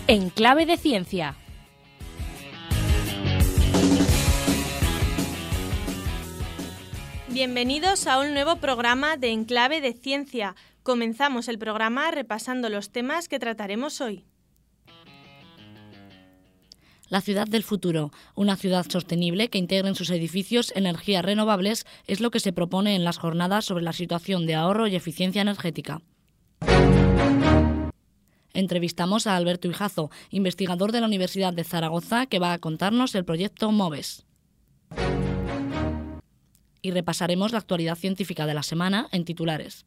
En Clave de Ciencia. Bienvenidos a un nuevo programa de En Clave de Ciencia. Comenzamos el programa repasando los temas que trataremos hoy. La ciudad del futuro, una ciudad sostenible que integre en sus edificios energías renovables, es lo que se propone en las jornadas sobre la situación de ahorro y eficiencia energética. Entrevistamos a Alberto Hijazo, investigador de la Universidad de Zaragoza, que va a contarnos el proyecto MOVES. Y repasaremos la actualidad científica de la semana en titulares.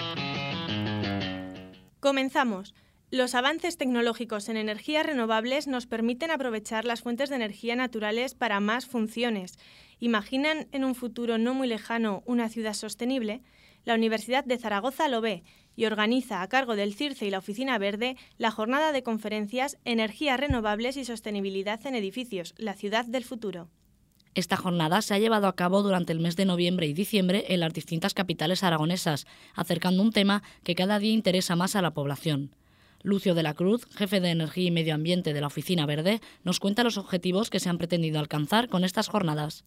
Comenzamos. Los avances tecnológicos en energías renovables nos permiten aprovechar las fuentes de energía naturales para más funciones. ¿Imaginan en un futuro no muy lejano una ciudad sostenible? La Universidad de Zaragoza lo ve y organiza, a cargo del CIRCE y la Oficina Verde, la jornada de conferencias Energías renovables y sostenibilidad en edificios, la ciudad del futuro. Esta jornada se ha llevado a cabo durante el mes de noviembre y diciembre en las distintas capitales aragonesas, acercando un tema que cada día interesa más a la población. Lucio de la Cruz, jefe de Energía y Medio Ambiente de la Oficina Verde, nos cuenta los objetivos que se han pretendido alcanzar con estas jornadas.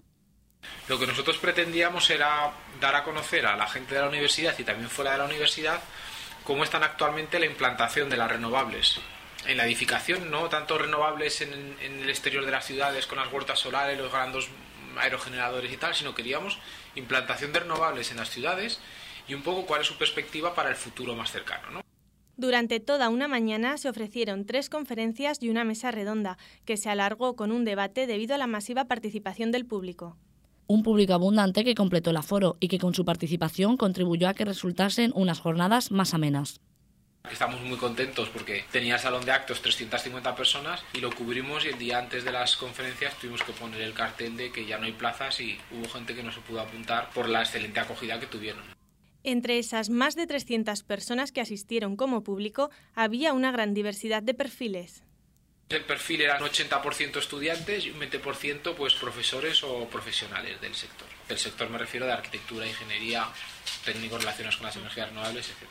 Lo que nosotros pretendíamos era dar a conocer a la gente de la universidad y también fuera de la universidad cómo están actualmente la implantación de las renovables. En la edificación, no tanto renovables en el exterior de las ciudades con las huertas solares, los grandes aerogeneradores y tal, sino queríamos implantación de renovables en las ciudades y un poco cuál es su perspectiva para el futuro más cercano, ¿no? Durante toda una mañana se ofrecieron 3 conferencias y una mesa redonda, que se alargó con un debate debido a la masiva participación del público. Un público abundante que completó el aforo y que con su participación contribuyó a que resultasen unas jornadas más amenas. Estamos muy contentos porque tenía el salón de actos 350 personas y lo cubrimos, y el día antes de las conferencias tuvimos que poner el cartel de que ya no hay plazas y hubo gente que no se pudo apuntar por la excelente acogida que tuvieron. Entre esas más de 300 personas que asistieron como público, había una gran diversidad de perfiles. El perfil era un 80% estudiantes y un 20% pues profesores o profesionales del sector. Del sector me refiero de arquitectura, ingeniería, técnicos relacionados con las energías renovables, etc.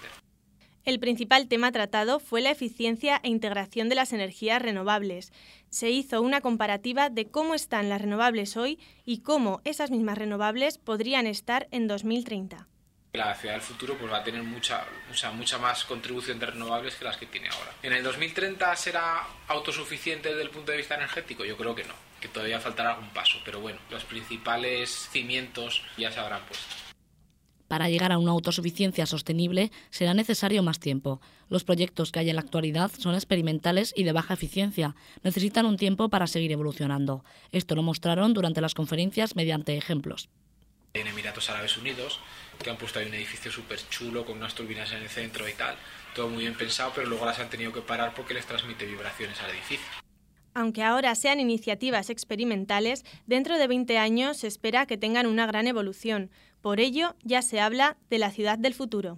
El principal tema tratado fue la eficiencia e integración de las energías renovables. Se hizo una comparativa de cómo están las renovables hoy y cómo esas mismas renovables podrían estar en 2030. La ciudad del futuro pues va a tener mucha más contribución de renovables que las que tiene ahora. ¿En el 2030 será autosuficiente desde el punto de vista energético? Yo creo que no, que todavía faltará algún paso, pero bueno, los principales cimientos ya se habrán puesto. Para llegar a una autosuficiencia sostenible será necesario más tiempo. Los proyectos que hay en la actualidad son experimentales y de baja eficiencia. Necesitan un tiempo para seguir evolucionando. Esto lo mostraron durante las conferencias mediante ejemplos. En Emiratos Árabes Unidos, que han puesto ahí un edificio súper chulo con unas turbinas en el centro y tal, todo muy bien pensado, pero luego las han tenido que parar porque les transmite vibraciones al edificio. Aunque ahora sean iniciativas experimentales, dentro de 20 años se espera que tengan una gran evolución. Por ello, ya se habla de la ciudad del futuro.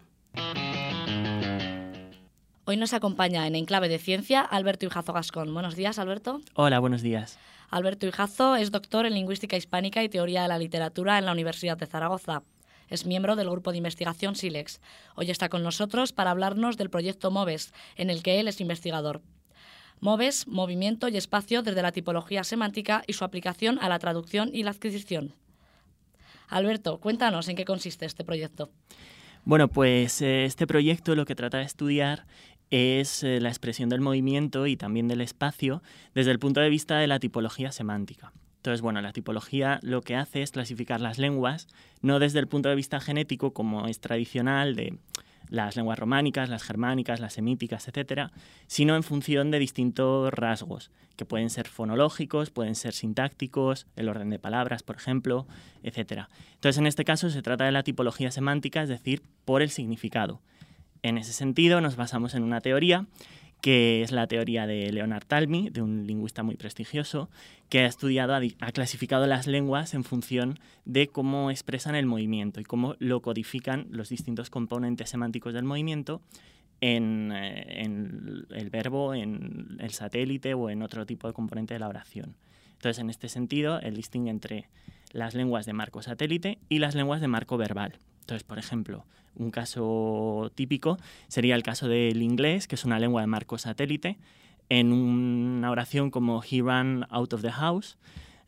Hoy nos acompaña en Clave de Ciencia Alberto Hijazo Gascón. Buenos días, Alberto. Hola, buenos días. Alberto Hijazo es doctor en Lingüística Hispánica y Teoría de la Literatura en la Universidad de Zaragoza. Es miembro del grupo de investigación SILEX. Hoy está con nosotros para hablarnos del proyecto MOVES, en el que él es investigador. MOVES, movimiento y espacio desde la tipología semántica y su aplicación a la traducción y la adquisición. Alberto, cuéntanos en qué consiste este proyecto. Bueno, pues este proyecto lo que trata de estudiar es la expresión del movimiento y también del espacio desde el punto de vista de la tipología semántica. Entonces, bueno, la tipología lo que hace es clasificar las lenguas, no desde el punto de vista genético, como es tradicional de las lenguas románicas, las germánicas, las semíticas, etcétera, sino en función de distintos rasgos, que pueden ser fonológicos, pueden ser sintácticos, el orden de palabras, por ejemplo, etcétera. Entonces, en este caso se trata de la tipología semántica, es decir, por el significado. En ese sentido, nos basamos en una teoría que es la teoría de Leonard Talmy, de un lingüista muy prestigioso, que ha clasificado las lenguas en función de cómo expresan el movimiento y cómo lo codifican los distintos componentes semánticos del movimiento en el verbo, en el satélite o en otro tipo de componente de la oración. Entonces, en este sentido, él distingue entre las lenguas de marco satélite y las lenguas de marco verbal. Entonces, por ejemplo, un caso típico sería el caso del inglés, que es una lengua de marco satélite, en una oración como he ran out of the house.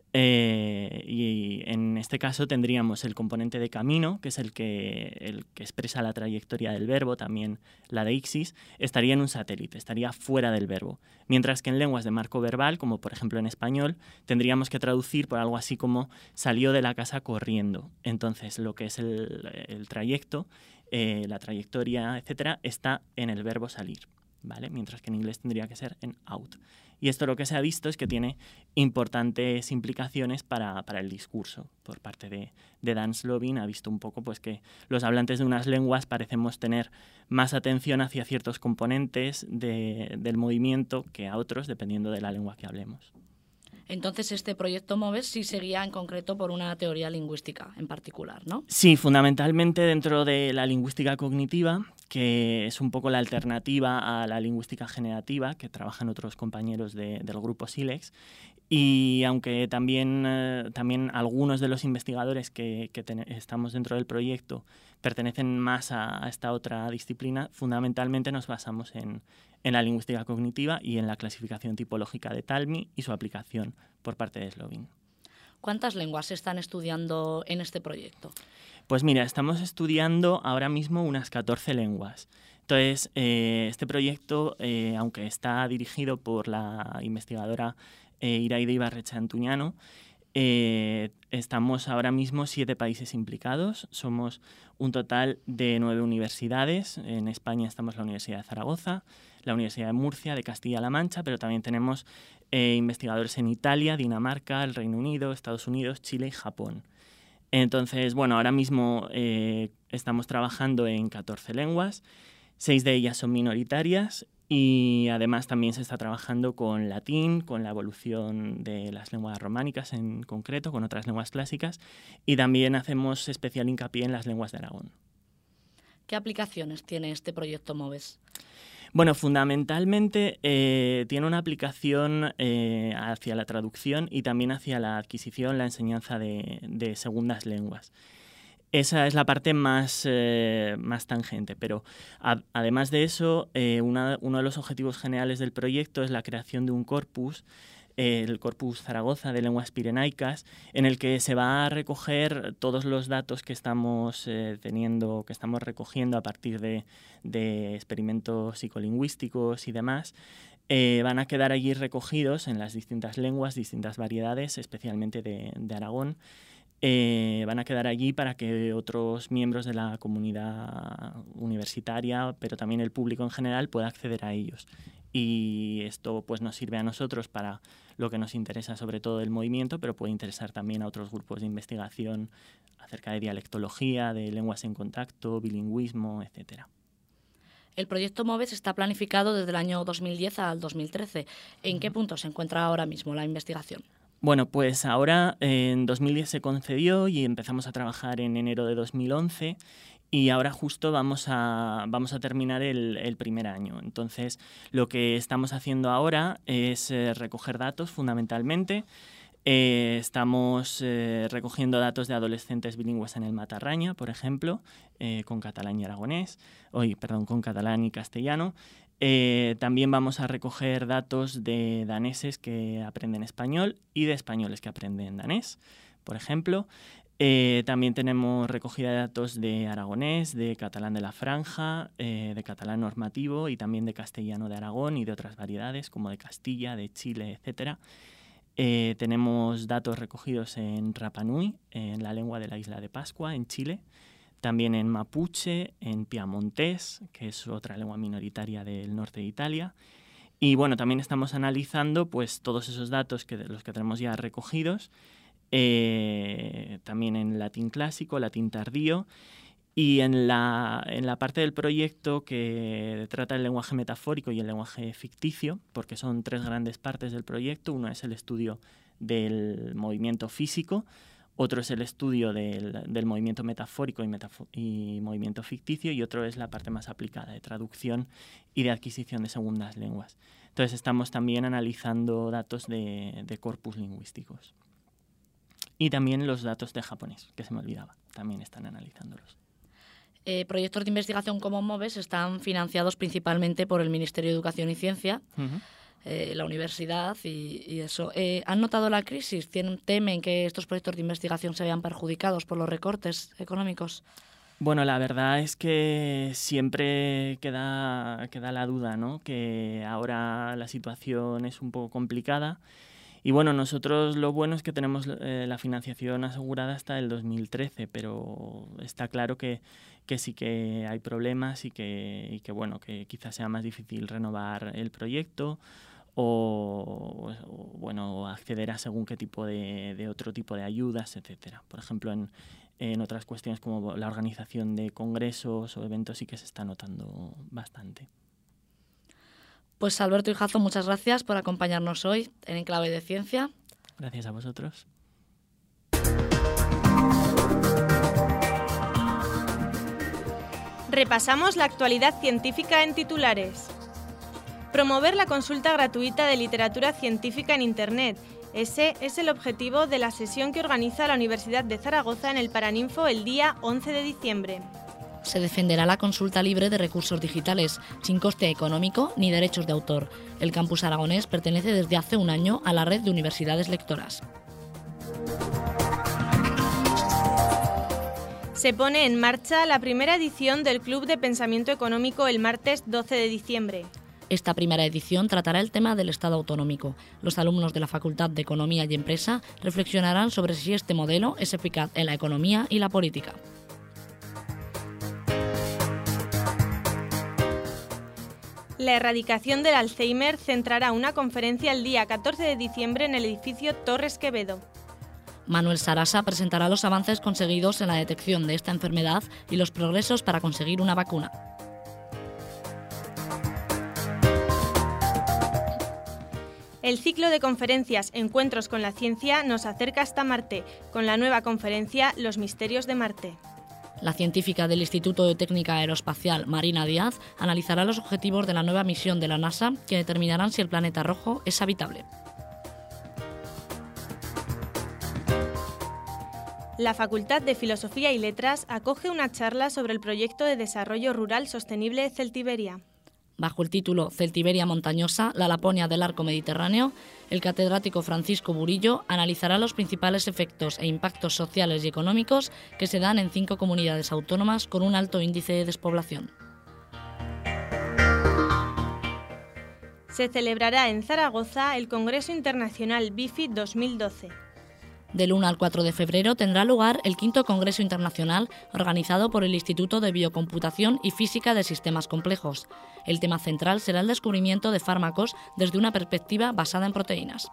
Y en este caso tendríamos el componente de camino, que es el que expresa la trayectoria del verbo, también la deixis, estaría en un satélite, estaría fuera del verbo. Mientras que en lenguas de marco verbal, como por ejemplo en español, tendríamos que traducir por algo así como salió de la casa corriendo. Entonces lo que es el trayecto, la trayectoria, etcétera, está en el verbo salir, ¿vale? Mientras que en inglés tendría que ser en out. Y esto lo que se ha visto es que tiene importantes implicaciones para el discurso. Por parte de Dan Slovin ha visto un poco pues, que los hablantes de unas lenguas parecemos tener más atención hacia ciertos componentes del movimiento que a otros, dependiendo de la lengua que hablemos. Entonces, este proyecto MOVES sí seguía en concreto por una teoría lingüística en particular, ¿no? Sí, fundamentalmente dentro de la lingüística cognitiva, que es un poco la alternativa a la lingüística generativa, que trabajan otros compañeros del grupo SILEX. Y aunque también algunos de los investigadores que estamos dentro del proyecto pertenecen más a esta otra disciplina, fundamentalmente nos basamos en la lingüística cognitiva y en la clasificación tipológica de Talmy y su aplicación por parte de Slovin. ¿Cuántas lenguas se están estudiando en este proyecto? Pues mira, estamos estudiando ahora mismo unas 14 lenguas. Entonces, este proyecto, aunque está dirigido por la investigadora Iraide Ibarretxe Antuñano, estamos ahora mismo 7 países implicados. Somos un total de 9 universidades. En España estamos la Universidad de Zaragoza, la Universidad de Murcia, de Castilla-La Mancha, pero también tenemos investigadores en Italia, Dinamarca, el Reino Unido, Estados Unidos, Chile y Japón. Entonces, bueno, ahora mismo estamos trabajando en 14 lenguas, 6 de ellas son minoritarias y además también se está trabajando con latín, con la evolución de las lenguas románicas en concreto, con otras lenguas clásicas y también hacemos especial hincapié en las lenguas de Aragón. ¿Qué aplicaciones tiene este proyecto MOVES? Bueno, fundamentalmente tiene una aplicación hacia la traducción y también hacia la adquisición, la enseñanza de segundas lenguas. Esa es la parte más tangente, pero además de eso, uno de los objetivos generales del proyecto es la creación de un corpus, el Corpus Zaragoza de lenguas pirenaicas, en el que se va a recoger todos los datos que estamos recogiendo a partir de experimentos psicolingüísticos y demás. Van a quedar allí recogidos en las distintas lenguas, distintas variedades, especialmente de Aragón. Van a quedar allí para que otros miembros de la comunidad universitaria, pero también el público en general, pueda acceder a ellos. Y esto pues, nos sirve a nosotros para lo que nos interesa, sobre todo el movimiento, pero puede interesar también a otros grupos de investigación acerca de dialectología, de lenguas en contacto, bilingüismo, etcétera. El proyecto MOVES está planificado desde el año 2010 al 2013. ¿En qué punto se encuentra ahora mismo la investigación? Bueno, pues ahora en 2010 se concedió y empezamos a trabajar en enero de 2011 y ahora justo vamos a terminar el primer año. Entonces, lo que estamos haciendo ahora es recoger datos fundamentalmente. Estamos recogiendo datos de adolescentes bilingües en el Matarraña, por ejemplo, con catalán y aragonés, con catalán y castellano. También vamos a recoger datos de daneses que aprenden español y de españoles que aprenden danés, por ejemplo. También tenemos recogida de datos de aragonés, de catalán de la franja, de catalán normativo y también de castellano de Aragón y de otras variedades como de Castilla, de Chile, etc. Tenemos datos recogidos en Rapa Nui, en la lengua de la isla de Pascua, en Chile. También en mapuche, en piamontés, que es otra lengua minoritaria del norte de Italia. Y bueno, también estamos analizando pues, todos esos datos los que tenemos ya recogidos, también en latín clásico, latín tardío, y en la parte del proyecto que trata el lenguaje metafórico y el lenguaje ficticio, porque son 3 grandes partes del proyecto. Uno es el estudio del movimiento físico, otro es el estudio del movimiento metafórico y movimiento ficticio, y otro es la parte más aplicada de traducción y de adquisición de segundas lenguas. Entonces estamos también analizando datos de corpus lingüísticos. Y también los datos de japonés, que se me olvidaba, también están analizándolos. Proyectos de investigación como MOVES están financiados principalmente por el Ministerio de Educación y Ciencia. Uh-huh. la universidad y eso. ¿Han notado la crisis? ¿Temen que estos proyectos de investigación se vean perjudicados por los recortes económicos? Bueno, la verdad es que siempre queda la duda, ¿no? Que ahora la situación es un poco complicada. Y bueno, nosotros lo bueno es que tenemos la financiación asegurada hasta el 2013, pero está claro que sí que hay problemas y que bueno, que quizás sea más difícil renovar el proyecto o bueno, acceder a según qué tipo de otro tipo de ayudas, etcétera. Por ejemplo, en otras cuestiones como la organización de congresos o eventos sí que se está notando bastante. Pues Alberto Hijazo, muchas gracias por acompañarnos hoy en Enclave de Ciencia. Gracias a vosotros. Repasamos la actualidad científica en titulares. Promover la consulta gratuita de literatura científica en Internet. Ese es el objetivo de la sesión que organiza la Universidad de Zaragoza en el Paraninfo el día 11 de diciembre. Se defenderá la consulta libre de recursos digitales, sin coste económico ni derechos de autor. El campus aragonés pertenece desde hace un año a la red de universidades lectoras. Se pone en marcha la primera edición del Club de Pensamiento Económico el martes 12 de diciembre. Esta primera edición tratará el tema del Estado autonómico. Los alumnos de la Facultad de Economía y Empresa reflexionarán sobre si este modelo es eficaz en la economía y la política. La erradicación del Alzheimer centrará una conferencia el día 14 de diciembre en el edificio Torres Quevedo. Manuel Sarasa presentará los avances conseguidos en la detección de esta enfermedad y los progresos para conseguir una vacuna. El ciclo de conferencias Encuentros con la Ciencia nos acerca hasta Marte, con la nueva conferencia Los Misterios de Marte. La científica del Instituto de Técnica Aeroespacial, Marina Díaz, analizará los objetivos de la nueva misión de la NASA que determinarán si el planeta rojo es habitable. La Facultad de Filosofía y Letras acoge una charla sobre el proyecto de desarrollo rural sostenible Celtiberia. Bajo el título Celtiberia montañosa, la Laponia del arco mediterráneo, el catedrático Francisco Burillo analizará los principales efectos e impactos sociales y económicos que se dan en 5 comunidades autónomas con un alto índice de despoblación. Se celebrará en Zaragoza el Congreso Internacional BIFI 2012. Del 1 al 4 de febrero tendrá lugar el 5º Congreso Internacional organizado por el Instituto de Biocomputación y Física de Sistemas Complejos. El tema central será el descubrimiento de fármacos desde una perspectiva basada en proteínas.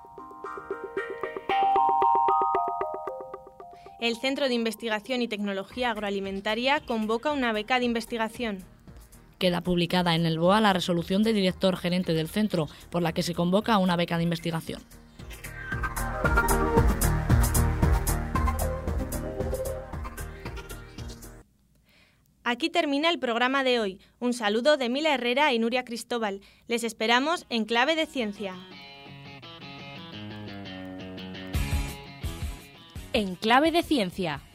El Centro de Investigación y Tecnología Agroalimentaria convoca una beca de investigación. Queda publicada en el BOA la resolución del director gerente del centro, por la que se convoca una beca de investigación. Aquí termina el programa de hoy. Un saludo de Mila Herrera y Nuria Cristóbal. Les esperamos en Clave de Ciencia. En Clave de Ciencia.